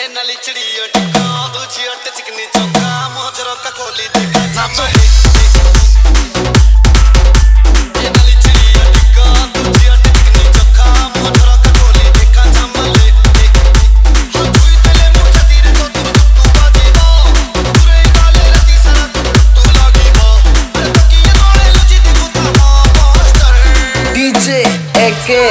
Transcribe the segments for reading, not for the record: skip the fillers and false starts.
नाली चिड़ियो टिका दूजी अट चिकनी चौका मोजरो का खोली देखा नाचो नाली चिड़ियो टिका दूजी अट चिकनी चौका मोजरो का खोली देखा जमले हम कोई तेले मुझे तीर तो तू बाजी बो पूरे काले रती सारा तू लगी बो अरे तकी ये गोले लुची दी बुता मास्टर डीजे एके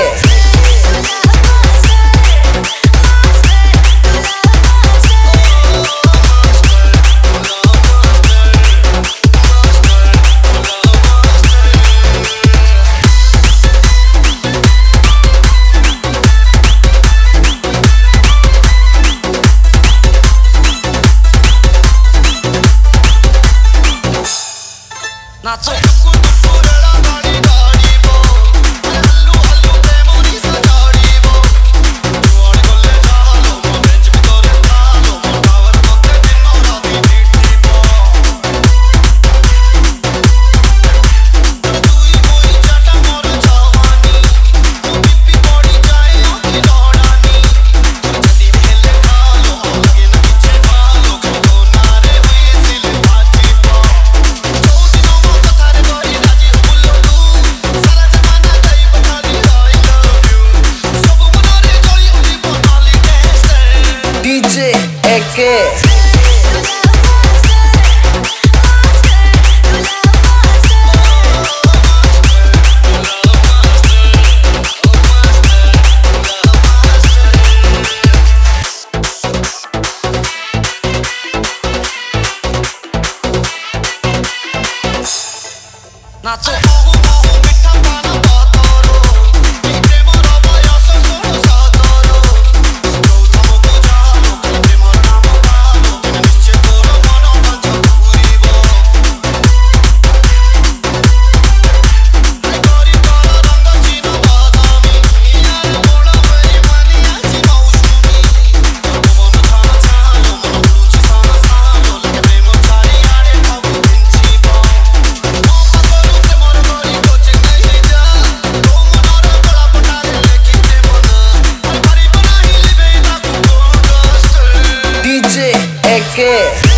नाचो एके नाचो एके